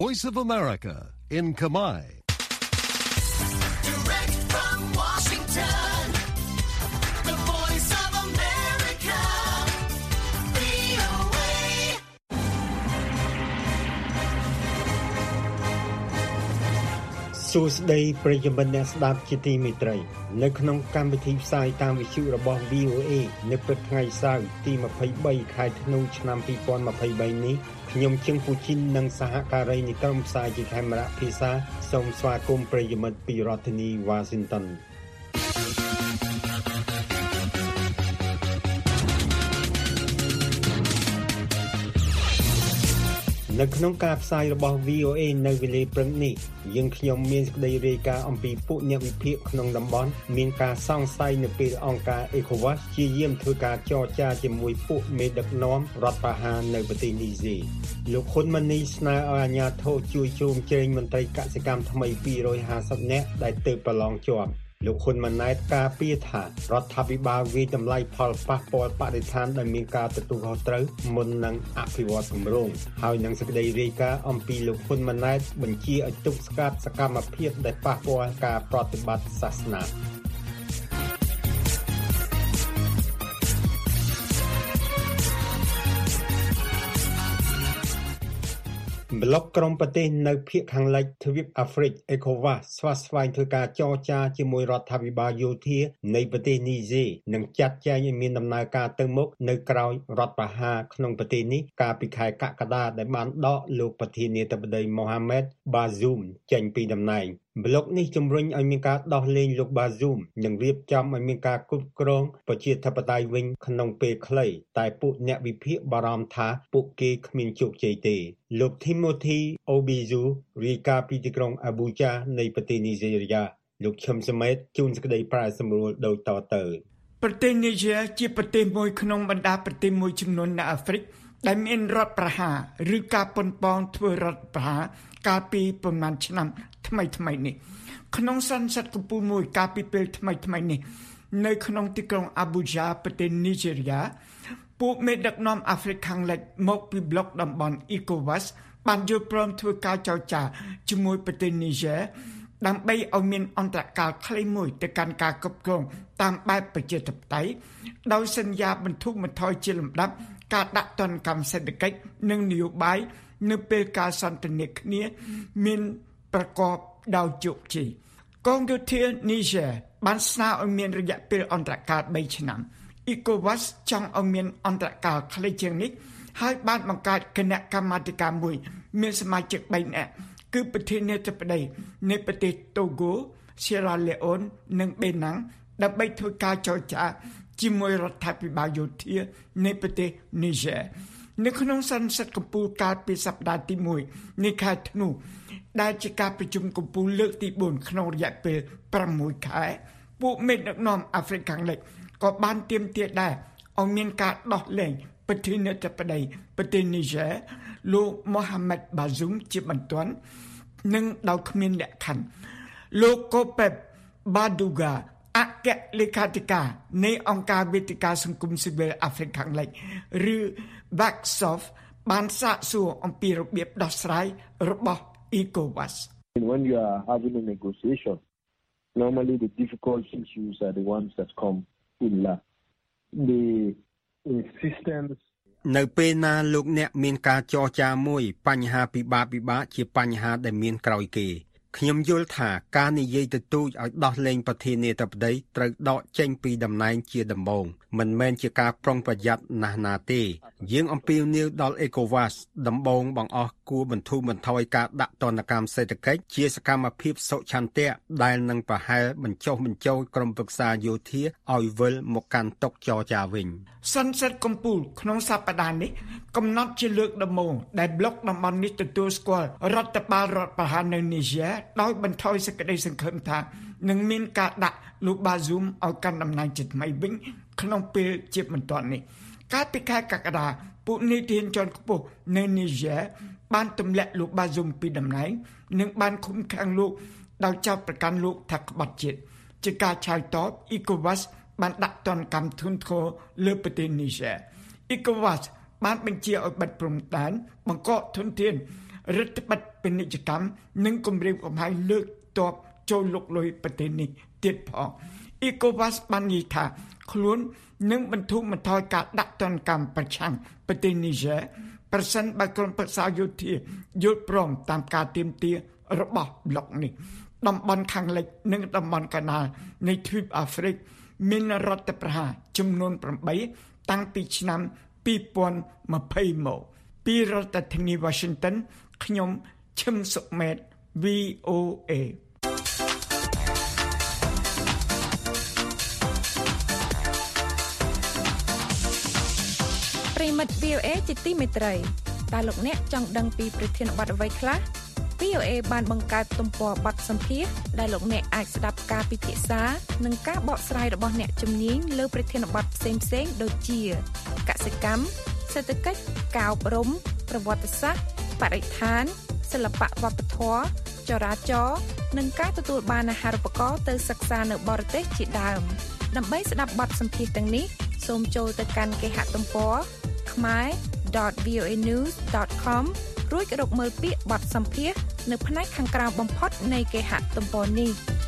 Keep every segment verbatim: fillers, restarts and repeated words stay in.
Voice of America in Khmer. Direct from Washington, the Voice of America, វី អូ เอសួស្តីប្រិយមិត្តអ្នកស្ដាប់ជាទីមេត្រីនៅក្នុងកម្មវិធីផ្សាយតាមវិទ្យុរបស់ វី អូ เอ នៅព្រឹកថ្ងៃសៅរ៍ទីยี่สิบสามខែធ្នូឆ្នាំยี่สิบยี่สิบสามនេះខ្ញុំជឹងពូជីននិងសហការីនៃក្រុមផ្សាយជាខេមរៈភាសាសូមស្វាគមន៍ប្រិយមិត្តពីរដ្ឋធានី Washingtonនៅក្នុងការផ្សាយរបស់ វី អូ เอ នៅវេលាព្រឹកនេះយើងខ្ញុំមានសេចក្តីរាយការណ៍អំពីពួកអ្នកវិភាគក្នុងតំបន់មានការសង្ស័យនៅពេលអង្គការ ECOWAS ជាយាមធ្វើការចរចាជាមួយពួកមេដឹកនាំរដ្ឋប្រហារនៅប្រទេសនីហ្សេលោកហ៊ុនម៉ាណីស្នើឲ្យអាជ្ញាធរជួយជ្រោមជ្រែងមន្ត្រីកសិកម្មថ្មីពីររយห้าสิบនាក់ដែលទើបប្រឡងជាប់លោកហ៊ុនម៉ាណែតការពារថារដ្ឋាភិបាលវិតម្លៃផលប៉ះពាល់បរិស្ថានដែលមានការទទួលខុសត្រូវមុននឹងអភិវឌ្ឍគម្រោងហើយនឹងសេចក្តីរាយការណ៍អំពីលោកហ៊ុនម៉ាណែតបញ្ជាឲ្យទប់ស្កាត់សកម្មភាពដែលប៉ះពាល់ការប្រតិបត្តិសាសនាប្លុកក្រុមប្រទេសនៅភាគខាងលិចទ្វីបអាហ្វ្រិក ECOWAS ស្វាស្វែងធ្វើការចរចាជាមួយរដ្ឋាភិបាលយោធានៃប្រទេសនីហ្សេនិងចាត់ចែងឲ្យមានដំណើរការទៅមុខនៅក្រៅរដ្ឋប្រហារក្នុងប្រទេសនេះកាលពីខែកក្កដាដែលបានដកលោកប្រធានាធិបតីម៉ូហាម៉េតបាស៊ូមចេញពីតំណែងប្លុកនេះជំរុញឲ្យមានការដោះលែងលោកបាស៊ូមនិងរៀបចំឲ្យមានការគ្រប់គ្រងប្រជាធិបតេយ្យវិញក្នុងពេលខ្លីតែពួកអ្នកវិភាគបារម្ភថាពួកគេគ្មានជោគជ័យទេលោក Timothy Obizu រាយការណ៍ពីទីក្រុង Abuja នៃប្រទេសនីហ្សេរីយ៉ាលោកឈឹមសមេតជូនសេចក្តីប្រាយសម្រួលដូចតទៅប្រទេសនីហ្សេជាប្រទេសមួយក្នុងបណ្ដាប្រទេសមួយចំនួននៅអាហ្វ្រិកដែលមានរដ្ឋប្រហារឬការប៉ុនប៉ងធ្វើរដ្ឋប្រហារកាលពីប្រមាណឆ្នាំថ្មីថ្មីនេះក្នុងសន្និសីទកំពូលមួយកាលពីពេលថ្មីថ្មីនេះនៅក្នុងទីក្រុង Abuja ប្រទេសនីហ្សេរីយ៉ាពួកមេដឹកនាំអាហ្វ្រិកខាងលិចមកពីប្លុកតំបន់ ECOWAS បានយល់ព្រមធ្វើការចរចាជាមួយប្រទេសនីហ្សេដើម្បីឲ្យមានអន្តរកាលខ្លីមួយទៅកាន់ការគ្រប់គ្រងតាមបែបប្រជាធិបតេយ្យដោយសន្យាបន្ធូរបន្ថយជាលំដាប់ការដាក់ទណ្ឌកម្មសេដ្ឋកិច្ចនិងនយោបាយនៅពេលការសន្ទនាគ្នាមានប្រកបដោយជោគជ័យកងយោធានីហ្សេបានស្នើឲ្យមានរយៈពេលអន្តរកាលបីឆ្នាំ ECOWAS ចង់ឲ្យមានអន្តរកាលខ្លីជាងនេះហើយបានបង្កើតគណៈកម្មាធិការមួយមានសមាជិកបីនាក់គឺប្រធានាធិបតីនៃប្រទេសតូហ្គោ Sierra Leone និងបេណាំងដើម្បីធ្វើការចរចាជាមួយរដ្ឋាភិបាលយោធានៃប្រទេសនីហ្សេនៅក្នុងសន្និសីទកំពូលកាលពីសប្តាហ៍ទីមួយនៃខែធ្នូដែលជាការប្រជុំកំពូលលើកទីបួនក្នុងរយៈពេលប្រាំមួយខែពួកមេដឹកនាំអាហ្វ្រិកខាងលិចក៏បានទាមទារដែរឲ្យមានការដោះលែងប្រធានាធិបតីប្រទេសនីហ្សេលោកម៉ូហាម៉េតបាស៊ូមជាបន្ទាន់និងដោយគ្មានលក្ខខណ្ឌលោកកូប៉េបបាឌូហ្កាអគ្គលេខាធិការនៃអង្គការវេទិកាសង្គមស៊ីវិលអាហ្វ្រិកខាងលិចឬ វ៉ាក់សហ្វ បានសាកសួរអំពីរបៀបដោះស្រាយរបស់ ECOWAS When you are having a negotiation normally the difficult issues are the ones that come in last the insistence នៅពេលណាលោកអ្នកមានការចរចាមួយបញ្ហាពិបាកពិបាកជាបញ្ហាដែលមានក្រោយគេខ្ញុំយល់ថាការនិយាយទទូចឲ្យដោះលែងប្រធានាធិបតីត្រូវដកចេញពីតំណែងជាដំបូងមិនមែនជាការប្រុងប្រយ័ត្នណាស់ណាទេយើងអំពាវនាវដល់ ECOWAS ដំបូងបង្អស់គួរបន្ធូរបន្ថយការដាក់ទណ្ឌកម្មសេដ្ឋកិច្ចជាសកម្មភាពសុឆន្ទៈដែលនឹងប្រហែលបញ្ចុះបញ្ចូលក្រុមប្រឹក្សាយោធាឲ្យវិលមកកាន់តុចរចាវិញសន្និសីទកំពូលក្នុងសប្តាហ៍នេះកំណត់ជាលើកដំបូងដែលប្លុកតំបន់នេះទទួលស្គាល់រដ្ឋបាលរដ្ឋប្រហារនៅនីហ្សេដោយបន្ថយសេចក្តីសង្ឃឹមថានឹងមានការដាក់លោកបាស៊ូមឲ្យកាន់តំណែងជាថ្មីវិញក្នុងពេលជាបន្ទាន់នេះកាលពីខែកក្កដាពួកនីតិហានជាន់ខ្ពស់នៅនីហ្សេបានទម្លាក់លោកបាស៊ូមពីតំណែងនិងបានឃុំឃាំងលោកដោយចោទប្រកាន់លោកថាក្បត់ជាតិជាការឆ្លើយតប ECOWAS បានដាក់ទណ្ឌកម្មធ្ងន់ធ្ងរលើប្រទេសនីហ្សេ ECOWAS បានបញ្ជាឲ្យបិទព្រំដែនបង្កកធនធានរដ្ឋបတ်ពាណិជ្ជកម្មនិងគម្រាមកំហែងលើកទ័ពចូលលុកលុយប្រទេសនេះទៀតផង ECOWAS បាននិយាយថាខ្លួននឹងបន្ធូរបន្ថយការដាក់ទណ្ឌកម្មប្រឆាំងប្រទេស Niger ប្រសិនបើក្រុមប្រឹក្សាយោធាយល់ព្រមតាមការទាមទាររបស់ប្លុកនេះតំបន់ខាងលិចនិងតំបន់កាណាល់នៃទ្វីបអាហ្វ្រិកមានរដ្ឋប្រហារចំនួន8តាំងពីឆ្នាំពីរពាន់ម្ភៃមកពីរដ្ឋធានី Washington ខ្ញុំឈឹមសុមេត V O A ប្រិមិត្ត វី អូ เอ ជាទីមេត្រីតើលោកអ្នកចង់ដឹងពីប្រធានបទអ្វីខ្លះ វី អូ เอ បានបង្កើតទំព័របទសម្ភាសន៍ដែលលោកអ្នកអាចស្ដាប់ការពិភាក្សានិងការបកស្រាយរបស់អ្នកជំនាញលើប្រធានបទផ្សេងៗដូចជាកសិកម្មសេដ្ឋកិច្ចការអប់រំប្រវត្តិសាស្ត្របរិស្ថានសិល្បៈវប្បធម៌ចរាចរណ៍និងការទទួលបានអាហារូបករណ៍ទៅសិក្សានៅបរទេសជាដើមដើម្បីស្ដាប់បទសម្ភាសន៍ទាំងនេះសូមចូលទៅកាន់គេហទំព័រ khmer dot v o a news dot com រួចរកមើលពាក្យបទសម្ភាសន៍នៅផ្នែកខាងក្រោមបំផុតនៃគេហទំព័រនេះ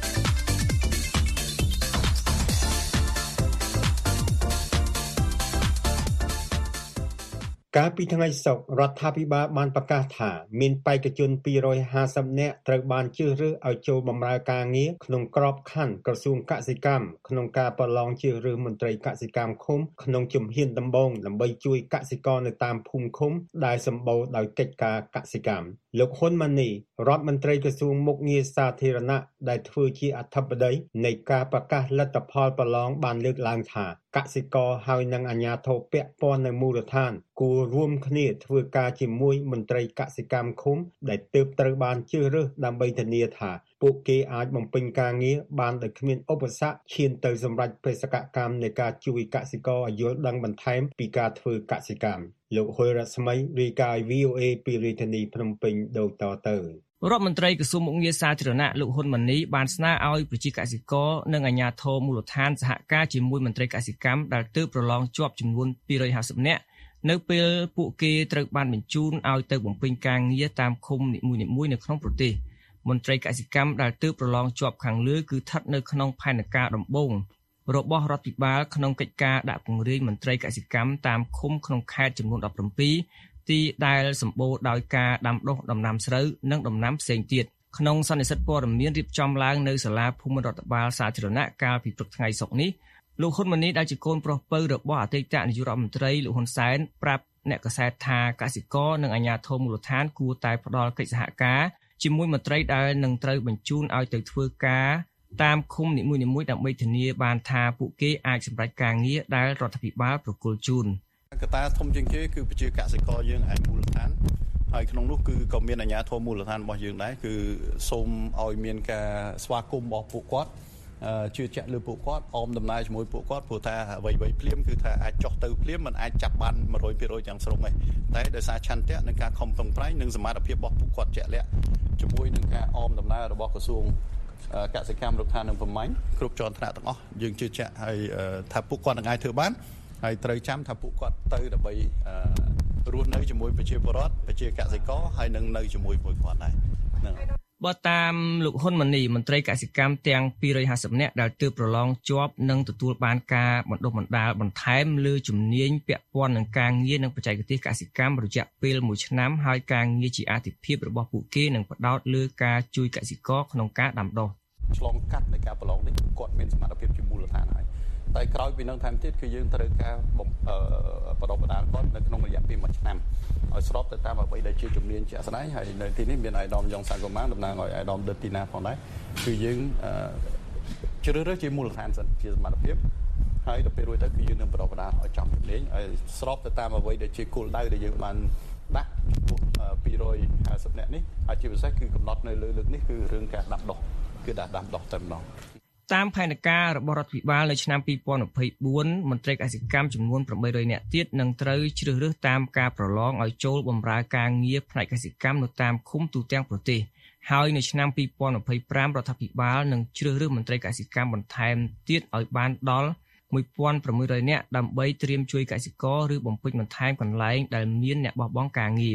កាលពីថ្ងៃសុក្ររដ្ឋាភិបាលបានប្រកាសថាមានបេក្ខជនពីររយហាសិបនាក់ត្រូវបានជ្រើសរើសឲ្យចូលបម្រើការងារក្នុងក្របខ័ណ្ឌក្រសួងកសិកម្មក្នុងការប្រឡងជ្រើសរើសមន្ត្រីកសិកម្មឃុំក្នុងជំហានដំបូងដើម្បីជួយកសិករនៅតាមភូមិឃុំដែលសម្បូរដោយកិច្ចការកសិកម្មលោកហ៊ុនម៉ាណីរដ្ឋមន្ត្រីក្រសួងមុខងារសាធារណៈដែលធ្វើជាអធិបតីនៃការប្រកាសលទ្ធផលប្រឡងបានលើកឡើងថាកសិករហើយនិងអាជ្ញាធរពាក់ព័ន្ធនៅមូលដ្ឋានគួររួមគ្នាធ្វើការជាមួយមន្ត្រីកសិកម្មឃុំដែលទើបត្រូវបានជ្រើសរើសដើម្បីធានាថាពួកគេអាចបំពេញការងារបានដោយគ្មានឧបសគ្គឈានទៅសម្រេចបេសកកម្មនៃការជួយកសិករឲ្យយល់ដឹងបន្ថែមពីការធ្វើកសិកម្មលោកហ៊ុយរស្មីរាយការណ៍ វី អូ เอ ពីរាជធានីភ្នំពេញដូចតទៅរដ្ឋមន្ត្រីក្រសួងមុខងារសាធារណៈលោកហ៊ុនម៉ាណីបានស្នើឲ្យប្រជាកសិករនិងអាជ្ញាធរមូលដ្ឋានសហការជាមួយមន្ត្រីកសិកម្មដែលទើបប្រឡងជាប់ចំនួនពីររយហាសិបនាក់នៅពេលពួកគេត្រូវបានបញ្ជូនឲ្យទៅបំពេញការងារតាមឃុំនីមួយៗនៅក្នុងប្រទេសមន្ត្រីកសិកម្មដែលទើបប្រឡងជាប់ខាងលើគឺស្ថិតនៅក្នុងផែនការដំបូងរបស់រដ្ឋាភិបាលក្នុងកិច្ចការដាក់ពង្រាយមន្ត្រីកសិកម្មតាមឃុំក្នុងខេត្តចំនួនដប់ប្រាំពីរទីដែលសម្បូរដោយការដាំដុះដំណាំស្រូវនិងដំណាំផ្សេងទៀតក្នុងសន្និសីទព័ត៌មានរៀបចំឡើងនៅសាលាភូមិរដ្ឋបាលសាធារណៈកាលពីព្រឹកថ្ងៃសុក្រនេះលោកហ៊ុនម៉ាណីដែលជាកូនប្រុសពៅរបស់អតីតនាយករដ្ឋមន្ត្រីលោកហ៊ុនសែនប្រាប់អ្នកកាសែតថាកសិករនិងអាជ្ញាធរមូលដ្ឋានគួរតែផ្ដល់កិច្ចសហការជាមួយមន្ត្រីដែលនឹងត្រូវបញ្ជូនឲ្យទៅធ្វើការតាមឃុំនីមួយៗដើម្បីធានាបានថាពួកគេអាចសម្រេចការងារដែលរដ្ឋាភិបាលប្រគល់ជូនកត្តាធំជាងគេគឺប្រជាកសិករយើងឯមូលដ្ឋានហើយក្នុងនោះគឺក៏មានអាជ្ញាធរមូលដ្ឋានរបស់យើងដែរគឺសូមឲ្យមានការស្វាគមន៍របស់ពួកគាត់ជឿជាក់លើពួកគាត់អមដំណើរជាមួយពួកគាត់ព្រោះថាអ្វីៗភ្លាមគឺថាអាចចុះទៅភ្លាមមិនអាចចាប់បានone hundred percentទាំងស្រុងទេតែដោយសារឆន្ទៈនិងការខំប្រឹងប្រែងនិងសមត្ថភាពរបស់ពួកគាត់ជាក់លាក់ជាមួយនឹងការអមដំណើររបស់ក្រសួងកសិកម្មរុក្ខានិងប្រមាញ់គ្រប់ជាន់ថ្នាក់ទាំងអស់យើងជឿជាក់ហើយថាពួកគាត់នឹងអាចធ្វើបានហើយត្រូវចាំថាពួកគាត់ទៅដើម្បីរស់នៅជាមួយប្រជាពលរដ្ឋប្រជាកសិករហើយនឹងនៅជាមួយពួកគាត់ដែរហ្នឹងបើតាមលោកហ៊ុនម៉ាណីមន្ត្រីកសិកម្មទាំងពីររយហាសិបនាក់ដែលទើបប្រឡងជាប់និងទទួលបានការបណ្ដុះបណ្ដាលបន្ថែមលើជំនាញពាក់ព័ន្ធនឹងការងារនិងបច្ចេកទេសកសិកម្មរយៈពេលមួយឆ្នាំហើយការងារជាអាទិភាពរបស់ពួកគេនឹងផ្ដោតលើការជួយកសិករក្នុងការដាំដុះឆ្លងកាត់នៃការប្រឡងនេះគាត់មានសមត្ថភាពជាមូលដ្ឋានហើយតែក្រោយពីនឹងថែមទៀតគឺយើងត្រូវការបណ្ដុះបណ្ដាលគាត់នៅក្នុងរយៈពេលមួយឆ្នាំឲ្យស្របទៅតាមអ្វីដែលជាជំនាញជាក់ស្ដែងហើយនៅទីនេះមានអាយដាមយ៉ងសាកូម៉ាតំណាងឲ្យអាយដាមដិតទីណាផងដែរគឺយើងជ្រើសរើសជាមូលដ្ឋានសិនជាសមត្ថភាពហើយដល់ពេលរួចទៅគឺយើងនឹងបណ្ដុះបណ្ដាលឲ្យចំជំនាញឲ្យស្របទៅតាមអ្វីដែលជាគោលដៅដែលយើងបានដាក់ចំពោះtwo hundred fiftyនាក់នេះហើយជាពិសេសគឺកំណត់នៅលើលើកនេះគឺរឿងការដាំដុះគឺដាក់ដាំដុះតែម្ដងតាមផែនការរបស់រដ្ឋាភិបាលនៅឆ្នាំtwo thousand twenty-fourមន្ត្រីកសិកម្មចំនួនeight hundredនាក់ទៀតនឹងត្រូវជ្រើសរើសតាមការប្រឡងឲ្យចូលបម្រើការងារផ្នែកកសិកម្មនៅតាមឃុំទូទាំងប្រទេសហើយនៅឆ្នាំtwo thousand twenty-fiveរដ្ឋាភិបាលនឹងជ្រើសរើសមន្ត្រីកសិកម្មបន្ថែមទៀតឲ្យបានដល់one thousand six hundredនាក់ដើម្បីត្រៀមជួយកសិករឬបំពេញបន្ថែមកន្លែងដែលមានអ្នកបោះបង់ការងារ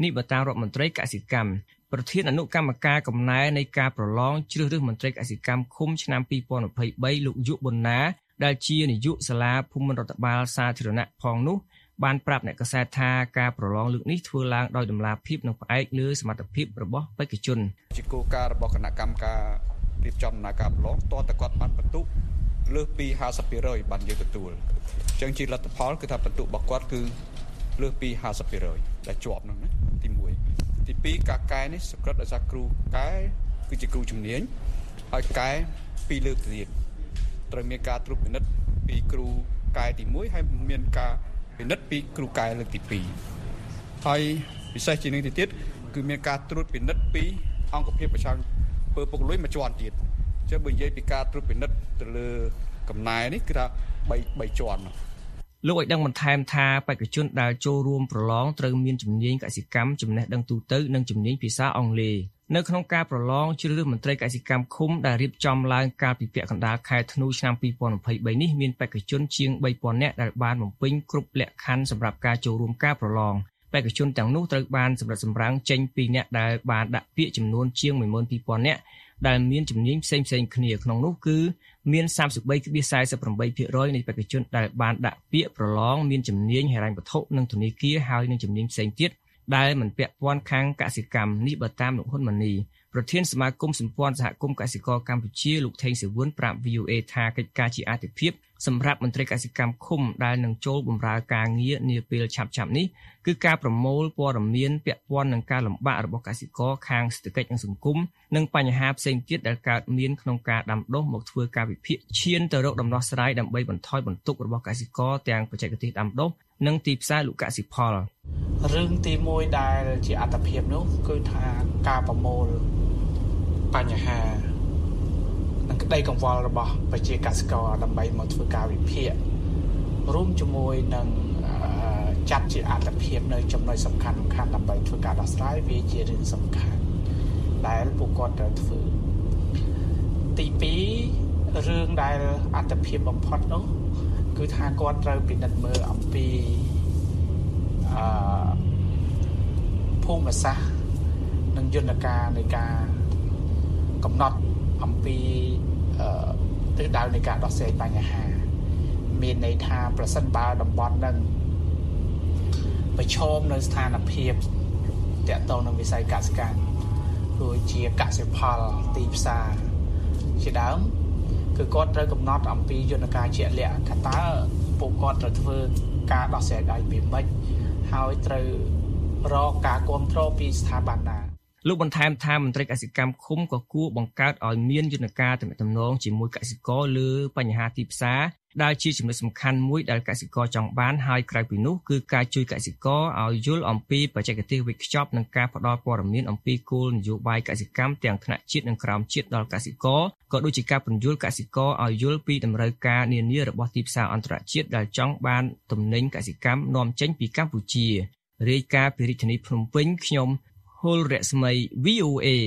នេះបើតាមរដ្ឋមន្ត្រីកសិកម្មប្រធានអនុកម្មការកំណែនៃការប្រឡងជ្រើសរើសមន្ត្រីកសិកម្មឃុំឆ្នាំពីរពាន់ម្ភៃបីលោកយុប៊ុនណាដែលជានាយកសាលាភូមិរដ្ឋបាលសាធារណៈផងនោះបានប្រាប់អ្នកកាសែតថាការប្រឡងលើកនេះធ្វើឡើងដោយតម្លាភាពនិងផ្អែកលើសមត្ថភាពរបស់បេក្ខជនជាគោលការណ៍របស់គណៈកម្មការរៀបចំដំណើរការប្រឡងតើតើគាត់បានបន្ទុកលើសពី ห้าสิบเปอร์เซ็นต์ បានយើងទទួលអញ្ចឹងជាលទ្ធផលគឺថាបន្ទុករបស់គាត់គឺលើសពី ห้าสิบเปอร์เซ็นต์ ដែលជាប់នោះណាទីមួយទីពីរការកែនេះសង្កត់ដោយសារគ្រូកែគឺជាគ្រូជំនាញហើយកែពីរលើកទៀតត្រូវមានការត្រួតពិនិត្យពីគ្រូកែទីមួយហើយមានការពិនិត្យពីគ្រូកែលើកទីពីរហើយពិសេសជាងនេះទៅទៀតគឺមានការត្រួតពិនិត្យពីអង្គភាពប្រឆាំងពើពុករលួយមួយជាន់ទៀតអញ្ចឹងបើនិយាយពីការត្រួតពិនិត្យទៅលើកំណែនេះគឺថា3 3ជាន់លោកឲ្យដឹងបន្ថែមថាបេក្ខជនដែលចូលរួមប្រឡងត្រូវមានជំនាញកសិកម្មចំណេះដឹងទូទៅនិងជំនាញភាសាអង់គ្លេសនៅក្នុងការប្រឡងជ្រើសរើសមន្ត្រីកសិកម្មឃុំដែលរៀបចំឡើងកាលពីពាក់កណ្ដាលខែធ្នូឆ្នាំពីរពាន់ម្ភៃបីនេះមានបេក្ខជនជាង បីពាន់ នាក់ដែលបានបំពេញគ្រប់លក្ខខណ្ឌសម្រាប់ការចូលរួមការប្រឡងបេក្ខជនទាំងនោះត្រូវបានសម្រិតសម្រាំងចេញពីអ្នកដែលបានដាក់ពាក្យចំនួនជាង មួយម៉ឺនពីរពាន់ នាក់ដែលមានជំនាញផ្សេងៗគ្នាក្នុងនោះគឺមាន សាមសិបបីភាគសាសិបប្រាំបីភាគរយ នៃបេក្ខជនដែលបានដាក់ពាក្យប្រឡងមានជំនាញហិរញ្ញវត្ថុនិងធនាគារហើយនឹងជំនាញផ្សេងទៀតដែលមិនពាក់ព័ន្ធខាងកសិកម្មនេះបើតាមលោកហ៊ុនម៉ាណីប្រធានសមាគមសម្ព័ន្ធសហគមន៍កសិករកម្ពុជាលោកថេងសេវុនប្រាប់ វី អូ អេ ថាកិច្ចការជាអាទិភាពសម្រាប់មន្ត្រីកសិកម្មឃុំដែលនឹងចូលបម្រើការងារនាពេលឆាប់ៗនេះគឺការប្រមូលព័ត៌មានពាក់ព័ន្ធនឹងការលំបាករបស់កសិករខាងសេដ្ឋកិច្ចនិងសង្គមនិងបញ្ហាផ្សេងទៀតដែលកើតមានក្នុងការដាំដុះមកធ្វើការវិភាគឈានទៅរកដំណោះស្រាយដើម្បីបន្ថយបន្ទុករបស់កសិករទាំងបច្ចេកទេសដាំដុះនិងទីផ្សារលក់កសិផលរឿងទីមួយដែលជាអាទិភាពនោះគឺថាការប្រមូលបញ្ហានិងក្តីកង្វល់របស់ប្រជាកសិករដើម្បីមកធ្វើការវិភាគរួមជាមួយនឹងចាត់ជាអាទិភាពនៅចំណុចសំខាន់សំខាន់ដើម្បីធ្វើការដោះស្រាយវាជារឿងសំខាន់ដែលពួកគាត់ត្រូវធ្វើទីពីររឿងដែលអាទិភាពបំផុតនោះគឺថាគាត់ត្រូវពិនិត្យមើលអំពីអឺភូមិសាស្ត្រនិងយន្តការនៃការកំណត់អំពីអឺទិសដៅនៃការដោះស្រាយបញ្ហាមានន័យថាប្រសិនបើតំបន់នឹងប្រឈមនៅស្ថានភាពតាក់ទងនឹងវិស័យកសិកម្មដូចជាកសិផលទីផ្សារជាដើមគឺគាត់ត្រូវកំណត់អំពីយន្តការជាក់លាក់ថាតើពួកគាត់ត្រូវធ្វើការដោះស្រាយដោយពីម៉េចហើយត្រូវរកការគ្រប់គ្រងពីស្ថាប័នណាលោកបន្ថែមថាមន្ត្រីកសិកម្មឃុំក៏គួរបង្កើតឲ្យមានយន្តការទំនាក់ទំនងជាមួយកសិករលើបញ្ហាទីផ្សារដែលជាចំណុចសំខាន់មួយដែលកសិករចង់បានហើយក្រៅពីនោះគឺការជួយកសិករឲ្យយល់អំពីបច្ចេកទេសវេចខ្ចប់និងការផ្តល់ព័ត៌មានអំពីគោលនយោបាយកសិកម្មទាំងថ្នាក់ជាតិនិងក្រោមជាតិដល់កសិករក៏ដូចជាការពន្យល់កសិករឲ្យយល់ពីតម្រូវការនានារបស់ទីផ្សារអន្តរជាតិដែលចង់បានទំនិញកសិកម្មនាំចេញពីកម្ពុជារាយការណ៍ពីរាជធានីភ្នំពេញខ្ញុំហុលរស្មី វី អូ អេ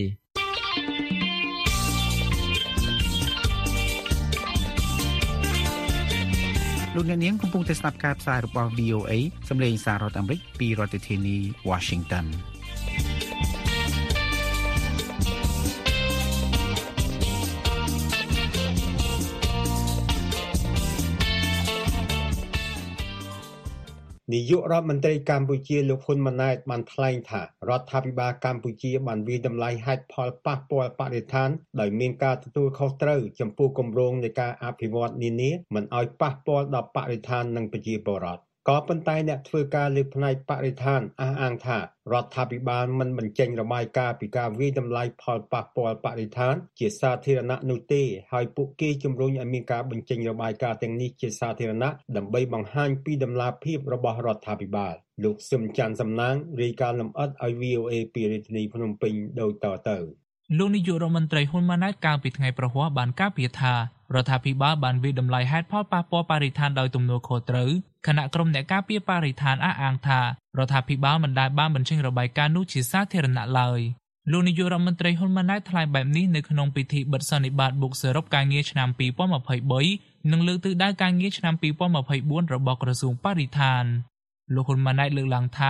លោកអ្នកនាងកំពុងតែស្ដាប់ការផ្សាយរបស់ វី អូ អេ សម្លេងសាររដ្ឋអាមេរិកពីរដ្ឋធានី Washington នាយករដ្ឋមន្ត្រីកម្ពុជាលោកហ៊ុនម៉ាណែតបានថ្លែងថារដ្ឋាភិបាលកម្ពុជាបានវិតម្លៃហេតុផលប៉ះពាល់បរិស្ថានដោយមានការទទួលខុសត្រូវចំពោះគម្រោងនៃការអភិវឌ្ឍនានាមិនឲ្យប៉ះពាល់ដល់បរិស្ថាននិងប្រជាពលរដ្ឋក៏ប៉ុន្តែអ្នកធ្វើការលើផ្នែកបរិស្ថានអះអាងថារដ្ឋាភិបាលមិនបញ្ចេញរបាយការណ៍ពីការវិតម្លៃផលប៉ះពាល់បរិស្ថានជាសាធារណៈនោះទេហើយពួកគេជំរុញឲ្យមានការបញ្ចេញរបាយការណ៍ទាំងនេះជាសាធារណៈដើម្បីបង្ហាញពីដំណាភាពរបស់រដ្ឋាភិបាលលោកសឹមច័ន្ទសំណាងរាយការណ៍លម្អិតឲ្យ វី អូ អេ ពីរាជធានីភ្នំពេញដូចតទៅលោកនាយករដ្ឋមន្ត្រីហ៊ុនម៉ាណែតកាលពីថ្ងៃប្រហ័សបានការពារថារដ្ឋាភិបាលបានវិតម្លៃហេតុផលប៉ះពាល់បរិស្ថានដោយទំនួលខុសត្រូវគណៈក្រុមអ្នកការពារបរិស្ថានអះអាងថារដ្ឋាភិបាលមិនដែលបានបញ្ចេញរបាយការណ៍នោះជាសាធារណៈឡើយលោកនាយករដ្ឋមន្ត្រីហ៊ុនម៉ាណែតថ្លែងបែបនេះនៅក្នុងពិធីបិទសន្និបាតបុកសរុបការងារឆ្នាំពីរពាន់ម្ភៃបីនិងលើកទិសដៅការងារឆ្នាំពីរពាន់ម្ភៃបួនរបស់ក្រសួងបរិស្ថានលោកហ៊ុនម៉ាណែតលើកឡើងថា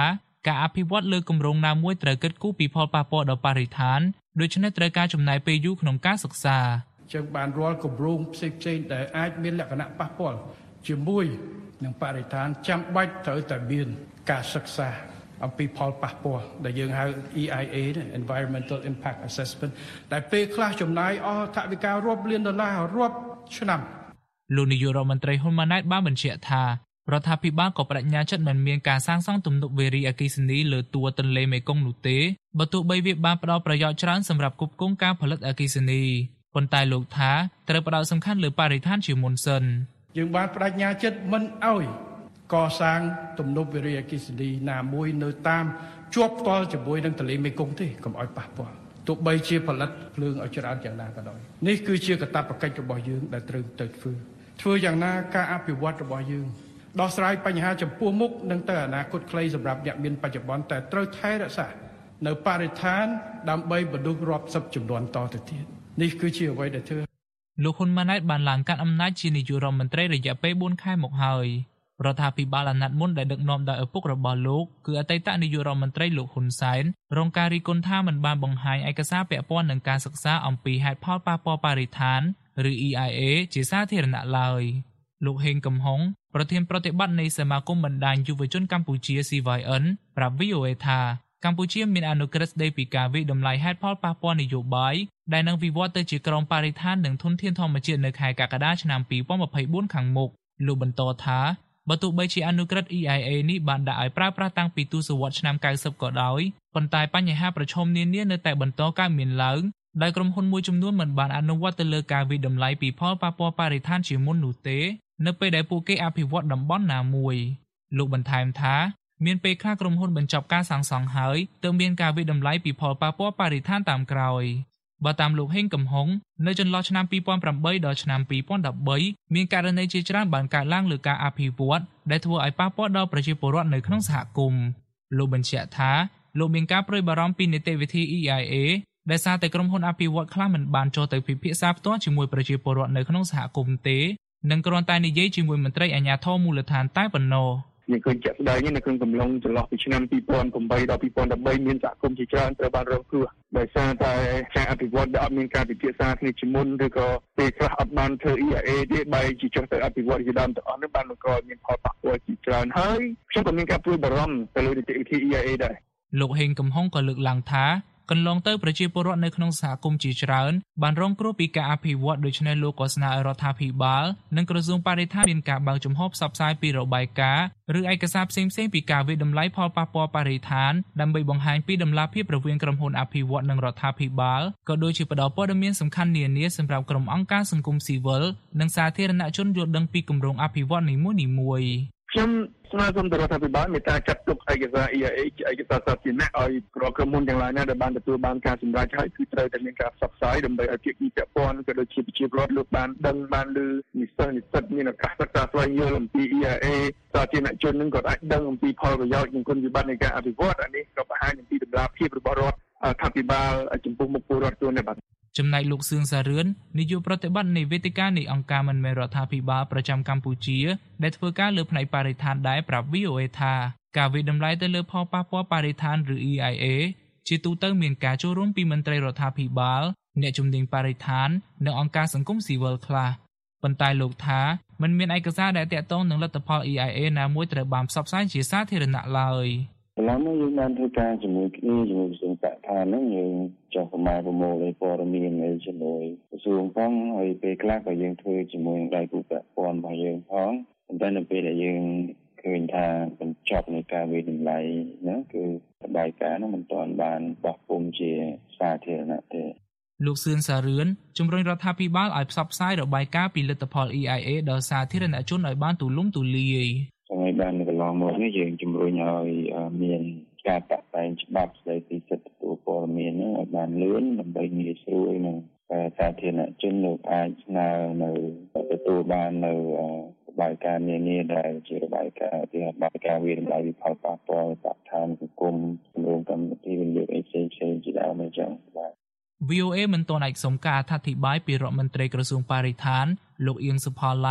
ការអភិវឌ្ឍលើគម្រោងណាមួយត្រូវគិតគូរពីផលប៉ះពាល់ដល់បរិស្ថានដូច្នេះត្រូវការចំណាយពេលយូរក្នុងការសិក្សាចឹងបានរាល់គម្រោងផ្សេងផ្សេងដែលអាចមានលក្ខណៈប៉ះពាល់ជាមួយនឹងបរិស្ថានចាំបាច់ត្រូវតែមានការសិក្សាអំពីផលប៉ះពាល់ដែលយើងហៅ E I A Environmental Impact Assessment ដែលពេលខ្លះចំណាយអស់ថវិការាប់លានដុល្លាររាប់ឆ្នាំលោកនាយករដ្ឋមន្ត្រីហ៊ុនម៉ាណែតបានបញ្ជាក់ថារដ្ឋាភិបាលក៏បដិញ្ញាចិត្តមិនមានការសាងសង់ទំនប់វារីអគ្គិសនីលើទួលទន្លេមេគង្គនោះទេបើទោះបីវាបានផ្ដល់ប្រយោជន៍ច្រើនសម្រាប់គ្រប់គ្រងការផលិតអគ្គិសនីប៉ុន្តែលោកថាត្រូវផ្ដោតសំខាន់លើបរិស្ថានជាមុនសិនយើងបានបដិញ្ញាចិត្តមិនឲ្យកសាងទំនប់វារីអគ្គិសនីណាមួយនៅតាមជាប់ផ្ទាល់ជាមួយនឹងទន្លេមេគង្គទេកុំឲ្យប៉ះពាល់ទោះបីជាផលិតភ្លើងឲ្យច្រើនយ៉ាងណាក៏ដោយនេះគឺជាកាតព្វកិច្ចរបស់យើងដែលត្រូវទៅធ្វើធ្វើយ៉ាងណាការអភិវឌ្ឍរបស់យើងដោះស្រាយបញ្ហាចំពោះមុខនិងទៅអនាគតខ្លីសម្រាប់អ្នកមានបច្ចុប្បន្នតែត្រូវថែរក្សានៅបរិស្ថានដើម្បីបណ្ដុះរាប់សិបជំនាន់តទៅទៀតនេះគឺជាអ្វីដែលធ្វើលោកហ៊ុនម៉ាណែតបានឡើងកាន់អំណាចជានាយករដ្ឋមន្ត្រីរយៈពេលបួនខែមកហើយរដ្ឋាភិបាលអាណត្តិមុនដែលដឹកនាំដោយឪពុករបស់លោកគឺអតីតនាយករដ្ឋមន្ត្រីលោកហ៊ុនសែនរងការរិះគន់ថាមិនបានបង្ហាញឯកសារពាក់ព័ន្ធនឹងការសិក្សាអំពីហេតុផលប៉ះពាល់បរិស្ថានឬ E I A ជាសាធារណៈឡើយលោកហេងកំហុងប្រធានប្រតិបត្តិនៃសមាគមបណ្ដាញយុវជនកម្ពុជា C Y N ប្រាប់ V O A ថាកម្ពុជាមានអនុក្រឹត្យស្ដីពីការវិតម្លៃហេតុផលប៉ះពាល់នយោបាយដែលនឹងវិវត្តទៅជាក្រមបរិស្ថាននិងធនធានធម្មជាតិនៅខែកក្កដាឆ្នាំពីរពាន់ម្ភៃបួនខាងមុខលោកបន្តថាបើទោះបីជាអនុក្រឹត្យ E I A នេះបានដាក់ឲ្យប្រើប្រាស់តាំងពីទសវត្សរ៍ឆ្នាំកៅសិបក៏ដោយប៉ុន្តែបញ្ហាប្រឈមនានានៅតែបន្តកើតមានឡើងដោយក្រុមហ៊ុនមួយចំនួនមិនបានអនុវត្តទៅលើការវិតម្លៃពីផលប៉ះពាល់បរិស្ថានជាមុននោះទេនៅពេលដែលពួកគេអភិវឌ្ឍតំបន់ណាមួយលោកបន្ថែមថាមានពេលខ្លះក្រុមហ៊ុនបញ្ចប់ការសាងសង់ហើយទើបមានការវិតម្លៃពីផលប៉ះពាល់បរិស្ថានតាមក្រោយបើតាមលោកហេងកំហុងនៅចន្លោះឆ្នាំពីរពាន់ប្រាំបីដល់ឆ្នាំពីរពាន់ដប់បីមានករណីជាច្រើនបានកើតឡើងលើការអភិវឌ្ឍដែលធ្វើឲ្យប៉ះពាល់ដល់ប្រជាពលរដ្ឋនៅក្នុងសហគមន៍លោកបញ្ជាក់ថាលោកមានការព្រួយបារម្ភពីនីតិវិធី E I A ដែលសារតែក្រុមហ៊ុនអភិវឌ្ឍខ្លះមិនបានចូលទៅពិភាក្សាផ្ទាល់ជាមួយប្រជាពលរដ្ឋនៅក្នុងសហគមន៍ទេនិងគ្រាន់តែនិយាយជាមួយមន្ត្រីអាជ្ញាធរមូលដ្ឋានតែប៉ុណ្ណោះយើងឃើញជាក់ស្ដែងនៅក្នុងកំឡុងចន្លោះពីឆ្នាំពីរពាន់ប្រាំបីដល់ពីរពាន់ដប់បីមានសហគមន៍ជាច្រើនត្រូវបានរងគ្រោះដោយសារតែការអភិវឌ្ឍដែលអត់មានការពិភាក្សាគ្នាជាមុនឬក៏ពេលខ្លះអត់បានធ្វើ E I A ទេបែរជាចុះទៅអភិវឌ្ឍជាដើមទាំងអស់នោះបានបង្កឲ្យមានផលប៉ះពាល់ជាច្រើនហើយខ្ញុំក៏មានការព្រួយបារម្ភទៅលើនីតិវិធី E I A ដែរលោកហេងកំហុងក៏លើកឡើងថាកន្លងទៅប្រជាពលរដ្ឋនៅក្នុងសហគមន៍ជាច្រើនបានរងគ្រោះពីការអភិវឌ្ឍដូច្នេះលោកក៏ស្នើឲ្យរដ្ឋាភិបាលនិងក្រសួងបរិស្ថានមានការបើកចំហផ្សព្វផ្សាយពីរបាយការណ៍ឬឯកសារផ្សេងៗពីការវិតម្លៃផលប៉ះពាល់បរិស្ថានដើម្បីបង្ហាញពីដំណាភាពរវាងក្រុមហ៊ុនអភិវឌ្ឍនិងរដ្ឋាភិបាលក៏ដូចជាផ្តល់ព័ត៌មានសំខាន់នានាសម្រាប់ក្រុមអង្គការសង្គមស៊ីវិលនិងសាធារណជនយល់ដឹងពីគម្រោងអភិវឌ្ឍនីមួយៗខ្ញុំស្នើសុំទៅរដ្ឋាភិបាលមេត្តាចាត់ទុកឯកសារ E I A ជាឯកសារសាធារណៈឲ្យក្រុមហ៊ុនទាំងឡាយណាដែលបានទទួលបានការសម្រេចហើយគឺត្រូវតែមានការផ្សព្វផ្សាយដើម្បីឲ្យភាគីពាក់ព័ន្ធក៏ដូចជាប្រជាពលរដ្ឋលោកបានដឹងបានឮនិស្សិតនិស្សិតមានឱកាសសិក្សាស្វែងយល់អំពី E I A សាធារណជននឹងក៏អាចដឹងអំពីផលប្រយោជន៍និងគុណវិបត្តិនៃការអភិវឌ្ឍអានេះក៏បង្ហាញអំពីតម្លាភាពរបស់រដ្ឋរដ្ឋាភិបាលចំពោះមុខពលរដ្ឋខ្លួនដែរបាទចំណែកលោកសឿងសារឿននាយកប្រតិបត្តិនៃវេទិកានៃអង្គការមិនមែនរដ្ឋាភិបាលប្រចាំកម្ពុជាដែលធ្វើការលើផ្នែកបរិស្ថានដែរប្រាប់ V O A ថាការវិតម្លៃទៅលើផលប៉ះពាល់បរិស្ថានឬ E I A ជាទូទៅមានការចូលរួមពីមន្ត្រីរដ្ឋាភិបាលអ្នកជំនាញបរិស្ថាននិងអង្គការសង្គមស៊ីវិលខ្លះប៉ុន្តែលោកថាមិនមានឯកសារដែលទាក់ទងនឹងលទ្ធផល E I A ណាមួយត្រូវបានផ្សព្វផ្សាយជាសាធារណៈឡើយកន្លងមកយើងបានធ្វើការជាមួយគ្នាជាមួយក្រសួងបរិស្ថានហ្នឹងយើងចុះកម្មាប្រមូលឯព័ត៌មានឯជាមួយក្រសួងផងហើយពេលខ្លះក៏យើងធ្វើជាមួយដៃគូពាក់ព័ន្ធរបស់យើងផងប៉ុន្តែនៅពេលដែលយើងឃើញថាបញ្ចប់នៃការវិនិច្ឆ័យហ្នឹងគឺរបាយការណ៍ហ្នឹងមិនទាន់បានបោះពុម្ពជាសាធារណៈទេលោកសឿនសារឿនជំរុញរដ្ឋាភិបាលឲ្យផ្សព្វផ្សាយរបាយការណ៍ពីលទ្ធផល E I A ដល់សាធារណជនឲ្យបានទូលំទូលាយហើយបានកន្លងមកនេះយើងជំរុញឲ្យមានការតាក់តែងច្បាប់ស្តីពីសិទ្ធិទទួលព័ត៌មានហ្នឹងឲ្យបានលឿនដើម្បីងាយស្រួលនឹងសាធារណជនលោកអាចស្នើនៅទទួលបាននៅរបាយការណ៍នានាដែលជារបាយការណ៍ជារបាយការណ៍វិតម្លៃពីផលប៉ះពាល់បរិស្ថានសង្គមគម្រោងកម្មវិធីវិនិយោគផ្សេងផ្សេងជាដើមអញ្ចឹងបាទ V O A មិនទាន់អាចសុំការអធិប្បាយពីរដ្ឋមន្ត្រីក្រសួងបរិស្ថានលោកអៀងសុផល្លែត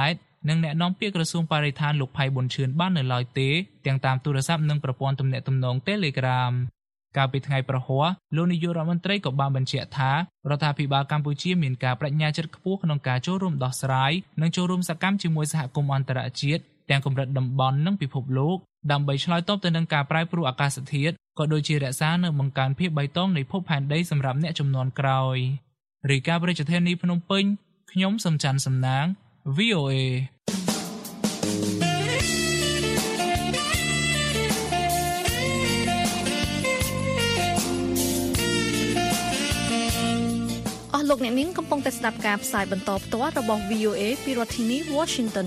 និងអ្នកនាំពាក្យក្រសួងបរិស្ថានលោកផៃប៊ុនឈឿនបាននៅឡើយទេទាំងតាមទូរស័ព្ទនិងប្រព័ន្ធទំនាក់ទំនង Telegram កាលពីថ្ងៃប្រហ័សលោកនាយករដ្ឋមន្ត្រីក៏បានបញ្ជាក់ថារដ្ឋាភិបាលកម្ពុជាមានការបញ្ញាចិត្តខ្ពស់ក្នុងការចូលរួមដោះស្រាយនិងចូលរួមសកម្មជាមួយសហគមន៍អន្តរជាតិទាំងកម្រិតតំបន់និងពិភពលោកដើម្បីឆ្លើយតបទៅនឹងការប្រែប្រួលអាកាសធាតុក៏ដូចជារក្សានៅបង្កើនភាពបៃតងនៃភពផែនដីសម្រាប់អ្នកជំនាន់ក្រោយរាយការណ៍ពីរាជធានីភ្នំពេញខ្ញុំសំច័ន្ទសំណាង វី អូ អេអស់លោកអ្នកនាងកំពុងតែស្ដាប់ការផ្សាយបន្តផ្ទាល់របស់ វី អូ អេ ពីរដ្ឋធានី Washington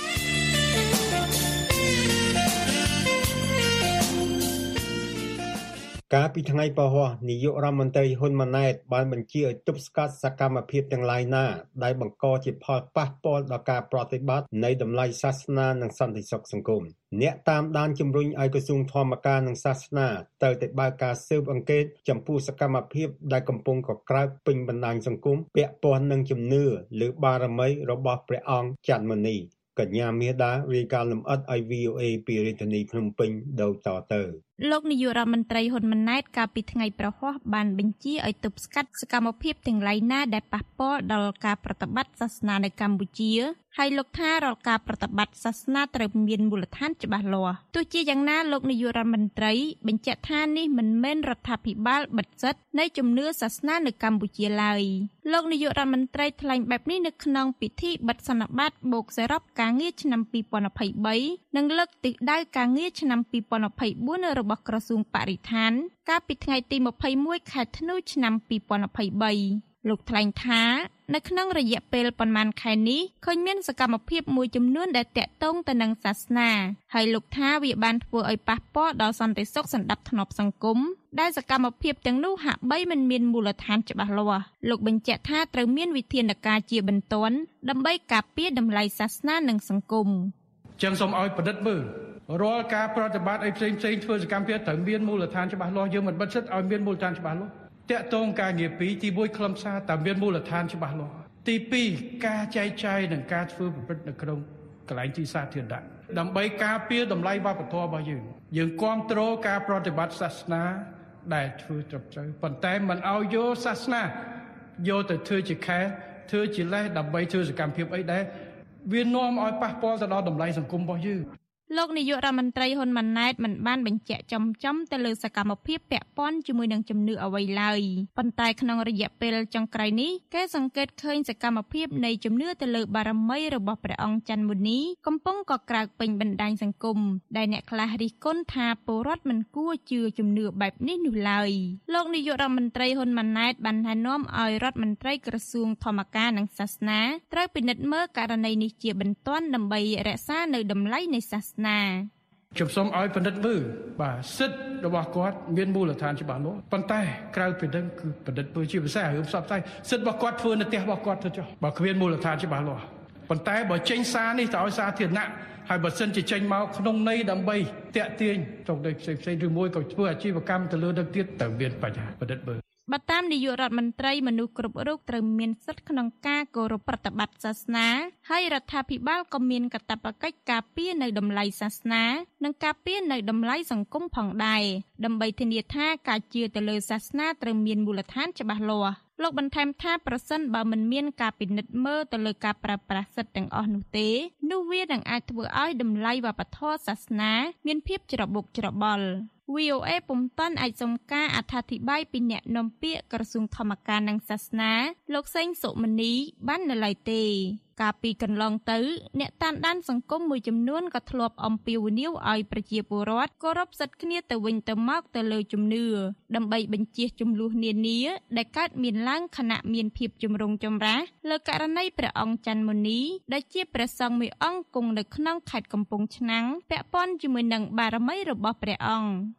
កាលពីថ្ងៃពហុនាយករដ្ឋមន្ត្រីហ៊ុនម៉ាណែតបានបញ្ជាឲ្យទប់ស្កាត់សកម្មភាពទាំងឡាយណាដែលបង្កជាផលប៉ះពាល់ដល់ការប្រតិបត្តិនៃតម្លៃសាសនានិងសន្តិសុខសង្គមអ្នកតាមដានជំរុញឲ្យក្រសួងធម្មការនិងសាសនាទៅតែបើកការស៊ើបអង្កេតចំពោះសកម្មភាពដែលកំពុងកក្រើកពេញបណ្ដាញសង្គមពាក់ព័ន្ធនឹងជំនឿលើបារមីរបស់ព្រះអង្គច័ន្ទមុនីកញ្ញាមាសដារាយការណ៍លម្អិតឲ្យ វី អូ អេ ពីរាជធានីភ្នំពេញដូចតទៅលោកនាយករដ្ឋមន្ត្រីហ៊ុនម៉ាណែតកាលពីថ្ងៃប្រហ័សបានបញ្ជាឲ្យទប់ស្កាត់សកម្មភាពទាំងឡាយណាដែលប៉ះពាល់ដល់ការប្រតិបត្តិសាសនានៅកម្ពុជាហើយលោកថារាល់ការប្រតិបត្តិសាសនាត្រូវមានមូលដ្ឋានច្បាស់លាស់ទោះជាយ៉ាងណាលោកនាយករដ្ឋមន្ត្រីបញ្ជាក់ថានេះមិនមែនរដ្ឋាភិបាលបិទសិទ្ធិនៃជំនឿសាសនានៅកម្ពុជាឡើយលោកនាយករដ្ឋមន្ត្រីថ្លែងបែបនេះនៅក្នុងពិធីបិទសន្និបាតបូកសរុបការងារឆ្នាំពីរពាន់ยี่สิบสามនិងលើកទិសដៅការងារឆ្នាំពីរពាន់ยี่สิบสี่របស់ក្រសួងបរិស្ថានកាលពីថ្ងៃទីยี่สิบเอ็ดខែធ្នូឆ្នាំពីរពាន់ยี่สิบสามលោកថ្លែងថានៅក្នុងរយៈពេលប៉ុន្មានខែនេះឃើញមានសកម្មភាពមួយចំនួនដែលតាក់ទងទៅនឹងសាសនាហើយលោកថាវាបានធ្វើឲ្យប៉ះពាល់ដល់សន្តិសុខសណ្ដាប់ធ្នាប់សង្គមដែលសកម្មភាពទាំងនោះហាក់បីមិនមានមូលដ្ឋានច្បាស់លាស់លោកបញ្ជាក់ថាត្រូវមានវិធានការជាបន្ទាន់ដើម្បីការពារតម្លៃសាសនានិងសង្គមចឹងសូមឲ្យប្រឌិតមើលរាល់ការប្រតិបត្តិឲ្យផ្សេងផ្សេងធ្វើសកម្មភាពត្រូវមានមូលដ្ឋានច្បាស់លាស់យើងមិនបិទសិទ្ធឲ្យមានមូលដ្ឋានច្បាស់លាស់តាក់ទងការងារពីរទីមួយខ្លឹមសារតើមានមូលដ្ឋានច្បាស់លាស់ទីពីរការចែកចាយនិងការធ្វើប្រព្រឹត្តនៅក្នុងកន្លែងទីសាធារណៈដើម្បីការពារតម្លៃវប្បធម៌របស់យើងយើងគ្រប់គ្រងការប្រតិបត្តិសាសនាដែលធ្វើត្រឹមត្រូវប៉ុន្តែមិនឲ្យយកសាសនាយកទៅធ្វើជាខែធ្វើជាលេសដើម្បីធ្វើសកម្មភាពអីដែរវានាំឲ្យប៉ះពាល់ទៅដល់តម្លៃសង្គមរបស់យើងលោកនាយករដ្ឋមន្ត្រីហ៊ុនម៉ាណែតមិនបានបញ្ជាក់ចំចំទៅលើសកម្មភាពពាក់ព័ន្ធជាមួយនឹងជំនឿអ្វីឡើយប៉ុន្តែក្នុងរយៈពេលចុងក្រោយនេះគេសង្កេតឃើញសកម្មភាពនៃជំនឿទៅលើបារមីរបស់ព្រះអង្គច័ន្ទមុនីកំពុងកក្រើកពេញបណ្ដាញសង្គមដែលអ្នកខ្លះរិះគន់ថាពលរដ្ឋមិនគួរជឿជំនឿបែបនេះនោះឡើយលោកនាយករដ្ឋមន្ត្រីហ៊ុនម៉ាណែតបានណែនាំឲ្យរដ្ឋមន្ត្រីក្រសួងធម្មការនិងសាសនាត្រូវពិនិត្យមើលករណីនេះជាបន្ទាន់ដើម្បីរក្សានៅតម្លៃនៃសាសនាខ្ញុំសូមឲ្យបណ្ឌិតមើលបាទសិទ្ធិរបស់គាត់មានមូលដ្ឋានច្បាស់លាស់ប៉ុន្តែក្រៅពីនឹងគឺបណ្ឌិតធ្វើជាភាសារឿងផ្សព្វផ្សាយសិទ្ធិរបស់គាត់ធ្វើនៅផ្ទះរបស់គាត់ទៅចុះបើគ្មានមូលដ្ឋានច្បាស់លាស់ប៉ុន្តែបើចេញសារនេះទៅឲ្យសាធារណៈហើយបើសិនជាចេញមកក្នុងន័យដើម្បីតាក់ទាញទៅដីផ្សេងផ្សេងឬមួយក៏ធ្វើអាជីវកម្មទៅលើនឹងទៀតទៅមានបញ្ហាបណ្ឌិតមើលបើតាមនាយករដ្ឋមន្ត្រីមនុស្សគ្រប់រូបត្រូវមានសិទ្ធិក្នុងការគោរពប្រតិបត្តិសាសនាហើយរដ្ឋាភិបាលក៏មានកាតព្វកិច្ចការពារនៅតម្លៃសាសនានិងការពារនៅតម្លៃសង្គមផងដែរដើម្បីធានាថាការជឿទៅលើសាសនាត្រូវមានមូលដ្ឋានច្បាស់លាស់លោកបន្ថែមថាប្រសិនបើមិនមានការពិនិត្យមើលទៅលើការប្រើប្រាស់សិទ្ធិទាំងអស់នោះទេនោះវានឹងអាចធ្វើឲ្យតម្លៃវប្បធម៌សាសនាមានភាពច្របូកច្របល់ វី អូ អេ ពុំទាន់អាចសុំការអត្ថាធិប្បាយពីអ្នកនាំពាក្យក្រសួងធម្មការនិងសាសនាលោកសេងសុមនីបាននៅឡើយទេកាលពីកន្លងទៅអ្នកតាមដានសង្គមមួយចំនួនក៏ធ្លាប់អំពាវនាវឲ្យប្រជាពលរដ្ឋគោរពសិទ្ធិគ្នាទៅវិញទៅមកទៅលើជំនឿដើម្បីបញ្ជៀសជម្លោះនានាដែលកើតមានឡើងខណៈមានភាពចម្រូងចម្រាសលើករណីព្រះអង្គច័ន្ទមុនីដែលជាព្រះសង្ឃមួយអង្គគង់នៅក្នុងខេត្តកំពង់ឆ្នាំងពាក់ព័ន្ធជាមួយនឹងបារមីរបស់ព្រះអង្គ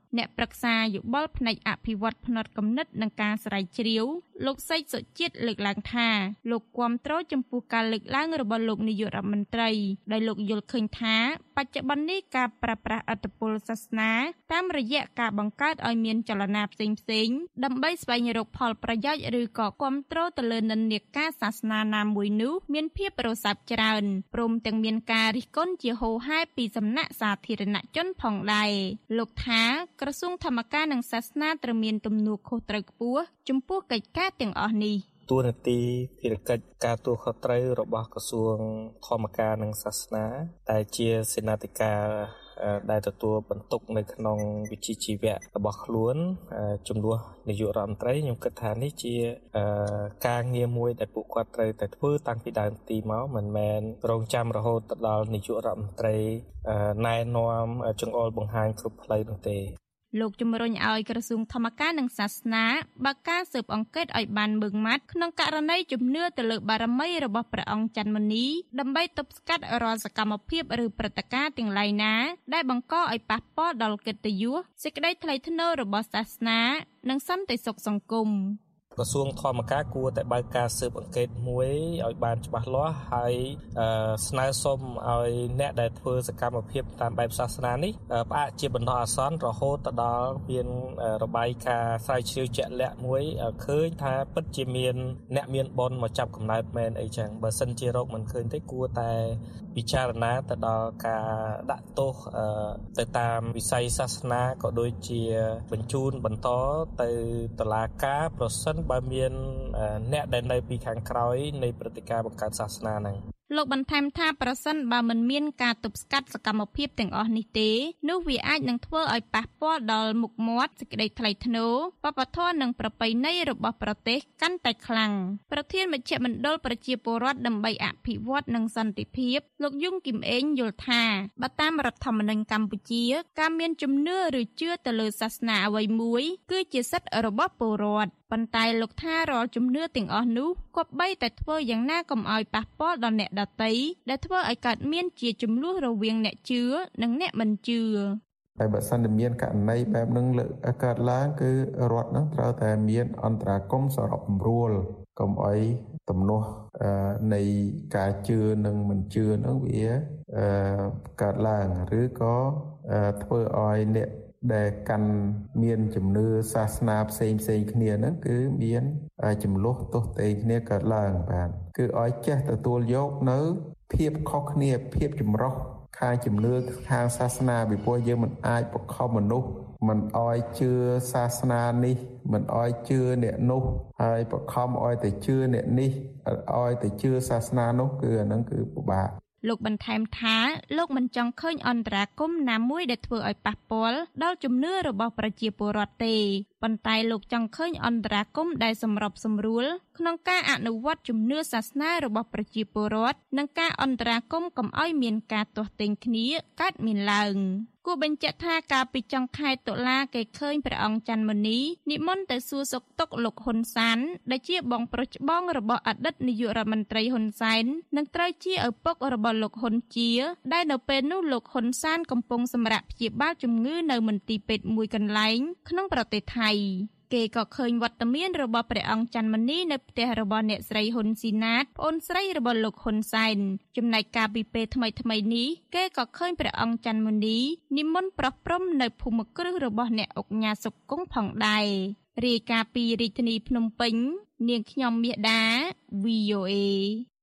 អ្នកប្រឹក្សាយោបល់ផ្នែកអភិវឌ្ឍផ្នត់គំនិតនិងការស្រាវជ្រាវលោកសេកសុជាតិលើកឡើងថាលោកគាំទ្រចំពោះការលើកឡើងរបស់លោកនាយករដ្ឋមន្ត្រីដោយលោកយល់ឃើញថាបច្ចុប្បន្ននេះការប្រើប្រាស់ឥទ្ធិពលសាសនាតាមរយៈការបង្កើតឲ្យមានចលនាផ្សេងៗដើម្បីស្វែងរកផលប្រយោជន៍ឬក៏គាំទ្រទៅលើនិន្នាការសាសនាណាមួយនោះមានភាពរសើបច្រើនព្រមទាំងមានការរិះគន់ជាហូរហែពីសំណាក់សាធារណជនផងដែរលោកថាក្រសួងធម្មការនិងសាសនាត្រូវមានទំនួលខុសត្រូវខ្ពស់ចំពោះកិច្ចការទាំងអស់នេះតួនាទីភារកិច្ចការទទួលខុសត្រូវរបស់ក្រសួងធម្មការនិងសាសនាដែលជាសេនាធិការដែលទទួលបន្ទុកនៅក្នុងវិជ្ជាជីវៈរបស់ខ្លួនជំនួសនាយករដ្ឋមន្ត្រីខ្ញុំគិតថានេះជាការងារមួយដែលពួកគាត់ត្រូវតែធ្វើតាំងពីដើមទីមកមិនមែនរងចាំរហូតដល់នាយករដ្ឋមន្ត្រីណែនាំចង្អុលបង្ហាញគ្រប់ផ្លូវនោះទេលោកជំរុញឲ្យក្រសួងធម្មការនិងសាសនាបើកការស៊ើបអង្កេតឲ្យបានម៉ឺងម៉ាត់ក្នុងករណីជំនឿទៅលើបារមីរបស់ព្រះអង្គច័ន្ទមុនីដើម្បីទប់ស្កាត់រាល់សកម្មភាពឬព្រឹត្តិការណ៍ទាំងឡាយណាដែលបង្កឲ្យប៉ះពាល់ដល់កិត្តិយសសេចក្តីថ្លៃថ្នូររបស់សាសនានិងសន្តិសុខសង្គមក្រសួងធម្មការគួរតែបើកការស៊ើបអង្កេតមួយឲ្យបានច្បាស់លាស់ហើយស្នើសុំឲ្យអ្នកដែលធ្វើសកម្មភាពតាមបែបសាសនានេះផ្អាកជាបណ្ដោះអាសន្នរហូតទៅដល់មានរបាយការណ៍ស្រាវជ្រាវជាក់លាក់មួយឃើញថាពិតជាមានអ្នកមានបុណ្យមកចាប់កំណើតមែនអីចឹងបើសិនជារកមិនឃើញទេគួរតែពិចារណាទៅដល់ការដាក់ទោសទៅតាមវិស័យសាសនាក៏ដូចជាបញ្ជូនបន្តទៅតុលាការប្រសិនបើមានអ្នកដែលនៅពីខាងក្រោយនៃព្រឹត្តិការណ៍បង្កើតសាសនាហ្នឹងលោកបន្ថែមថាប្រសិនបើមិនមានការទប់ស្កាត់សកម្មភាពទាំងអស់នេះទេនោះវាអាចនឹងធ្វើឲ្យប៉ះពាល់ដល់មុខមាត់សេចក្តីថ្លៃថ្នូរវប្បធម៌និងប្រពៃណីរបស់ប្រទេសកាន់តែខ្លាំងប្រធានមជ្ឈមណ្ឌលប្រជាពលរដ្ឋដើម្បីអភិវឌ្ឍនិងសន្តិភាពលោកយុងគឹមអេងយល់ថាបើតាមរដ្ឋធម្មនុញ្ញកម្ពុជាការមានជំនឿឬជឿទៅលើសាសនាអ្វីមួយគឺជាសិទ្ធិរបស់ពលរដ្ឋប៉ុន្តែលោកថារាល់ជំនឿទាំងអស់នោះគប្បីតែធ្វើយ៉ាងណាកុំឲ្យប៉ះពាល់ដល់អ្នកដទៃដែលធ្វើឲ្យកើតមានជាចំនួនរវាងអ្នកជឿនិងអ្នកមិនជឿហើយបើសិនតែមានករណីបែបហ្នឹងលើកកើតឡើងគឺរដ្ឋហ្នឹងត្រូវតែមានអន្តរាគមន៍សរុបរួលកុំឲ្យទំនាស់នៃការជឿនិងមិនជឿហ្នឹងវាកើតឡើងឬក៏ធ្វើឲ្យអ្នកដែលកាន់មានជំនឿសាសនាផ្សេងផ្សេងគ្នាហ្នឹងគឺមានចំនួនទោសទែងគ្នាកើតឡើងបាទគឺឲ្យចេះទទួលយកនៅភាពខុសគ្នាភាពចម្រុះខាងជំនឿខាងសាសនាពីព្រោះយើងមិនអាចបង្ខំមនុស្សមិនឲ្យជឿសាសនានេះមិនឲ្យជឿអ្នកនោះហើយបង្ខំឲ្យតែជឿអ្នកនេះឲ្យតែជឿសាសនានោះគឺអាហ្នឹងគឺពិបាកលោកបន្ថែមថាលោកមិនចង់ឃើញអន្តរាគមន៍ណាមួយដែលធ្វើឲ្យប៉ះពាល់ដល់ជំនឿរបស់ប្រជាពលរដ្ឋទេប៉ុន្តែលោកចង់ឃើញអន្តរាគមន៍ដែលសម្របសម្រួលក្នុងការអនុវត្តជំនឿសាសនារបស់ប្រជាពលរដ្ឋនិងការអន្តរាគមន៍កុំឲ្យមានការទាស់ទែងគ្នាកើតមានឡើងគួរបញ្ជាក់ថាកាលពីចុងខែតុលាគេឃើញព្រះអង្គច័ន្ទមុនីនិមន្តទៅសួរសុខទុក្ខលោកហ៊ុនសានដែលជាបងប្រុសច្បងរបស់អតីតនាយករដ្ឋមន្ត្រីហ៊ុនសែននិងត្រូវជាឪពុករបស់លោកហ៊ុនជាដែលនៅពេលនោះលោកហ៊ុនសានកំពុងសម្រាកព្យាបាលជំងឺនៅមន្ទីរពេទ្យមួយកន្លែងក្នុងប្រទេសថៃគេក៏ឃើញវត្តមានរបស់ព្រះអង្គច័ន្ទមុនីនៅផ្ទះរបស់អ្នកស្រីហ៊ុនស៊ីណាតប្អូនស្រីរបស់លោកហ៊ុនសែនចំណែកការពីពេលថ្មីថ្មីនេះគេក៏ឃើញព្រះអង្គច័ន្ទមុនីនិមន្តប្រោះព្រំនៅភូមិគ្រឹះរបស់អ្នកឧកញ៉ាសុគង្គផងដែររាយការណ៍ពីរាជធានីភ្នំពេញនាងខ្ញុំមាសដា វី អូ អេ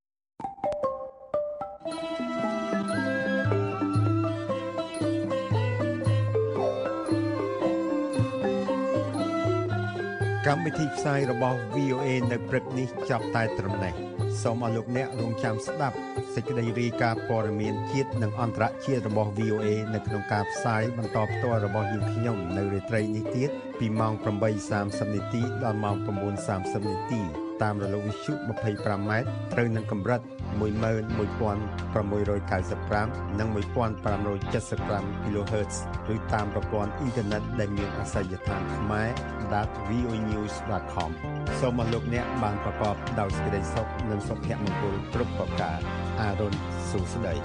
កម្មវិធីផ្សាយរបស់ វី អូ អេ នៅព្រឹកនេះចាប់តែត្រឹមនេះសូមអរលោកអ្នករងចាំស្ដាប់សេចក្តីរាយការណ៍ព័ត៌មានជាតិនិងអន្តរជាតិរបស់ វី អូ អេ នៅក្នុងការផ្សាយបន្តផ្ទាល់របស់យើងខ្ញុំនៅរាត្រីនេះទៀតពីម៉ោង ប្រាំបីសាមសិប នាទីដល់ម៉ោង ៩ សាមសិប នាទីតាមរលកវិទ្យុ ยี่สิบห้า ម៉ែត្រត្រូវនឹងកម្រិត một nghìn một trăm sáu mươi lăm និង một nghìn năm trăm bảy mươi lăm គីឡូហឺតซ์ ឬតាមប្រព័ន្ធអ៊ីនធឺណិតដែលមានអាសយដ្ឋាន ខ្មែរ ដត វី អូ news ដត com សូមអរលោកអ្នកបានប្រកបដោយសេចក្តីសុខនិងសុភមង្គលគ្រប់ប្រការអារុនសុស្ដី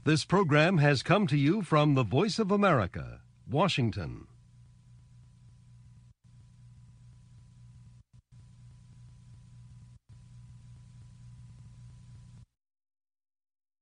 This program has come to you from the Voice of America, Washington.